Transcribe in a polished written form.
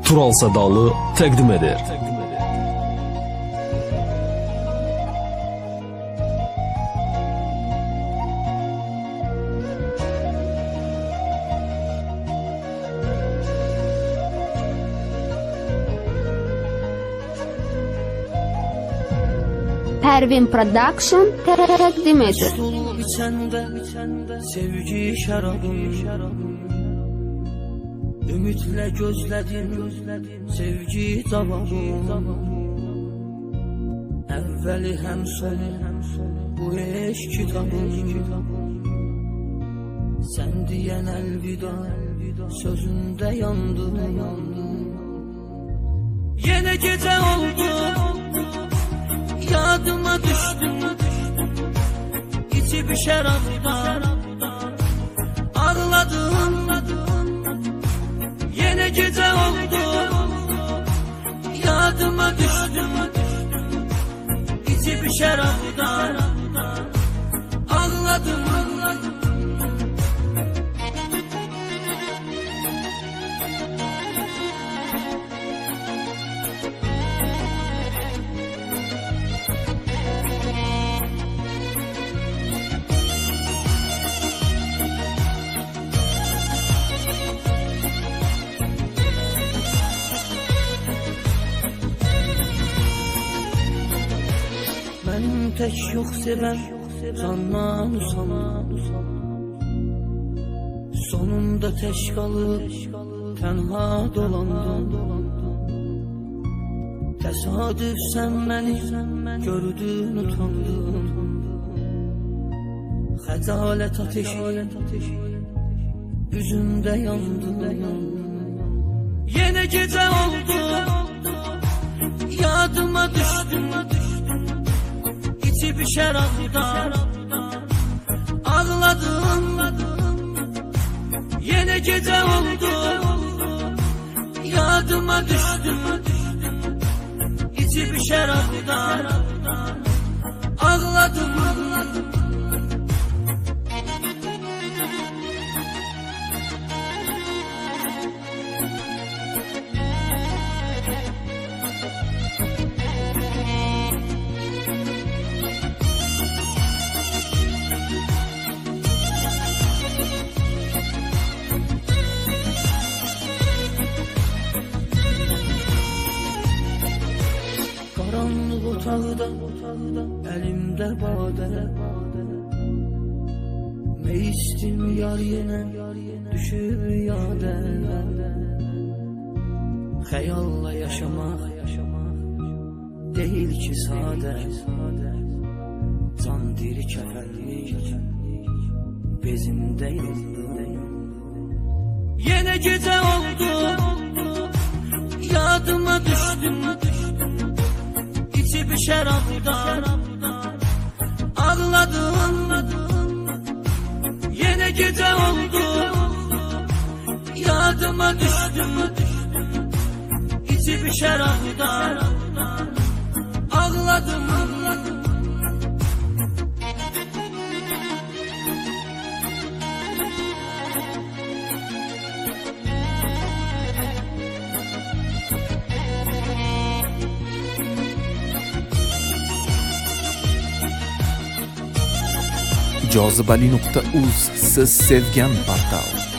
Tural Sadalı təqdim edir. Pervin Production təqdim edir. Stol içəndə sevgi şərabım, ümidlə gözlədim sevgi cavabım. Əvvəli həm sonu bu eşq kitabım, sən deyən əlvida sözündə yandım. Yenə gecə oldu, yadıma düşdüm, içib şərabdan ağladım. Yenə gecə oldu, yadıma düşdüm, içib şərabdan ağladım. Mənim tək yox sevən candan usandım, sonunda tək qalıb tənha dolandım. Təsadüf sən məni gördün utandın, xəcalət ateşi üzümdə yandım. Yenə gecə oldu, yadıma düşdüm, içib şərabdan ağladım. Yenə gecə oldu, yadıma düşdüm, içib şərabdan ağladım. Qaranlıq otaqda əlimdə badə, meystim yar yenə düşüb yadə. Xəyalla yaşamaq deyil ki sadə, can diri kəfənlik bezimdə yandım. Yenə gecə oldu, yadıma düşdüm, içib şərabdan ağladım. Yenə gecə oldu, yadıma düşdüm, içib şərabdan ağladım. Jozibali.uz siz sevgan portal.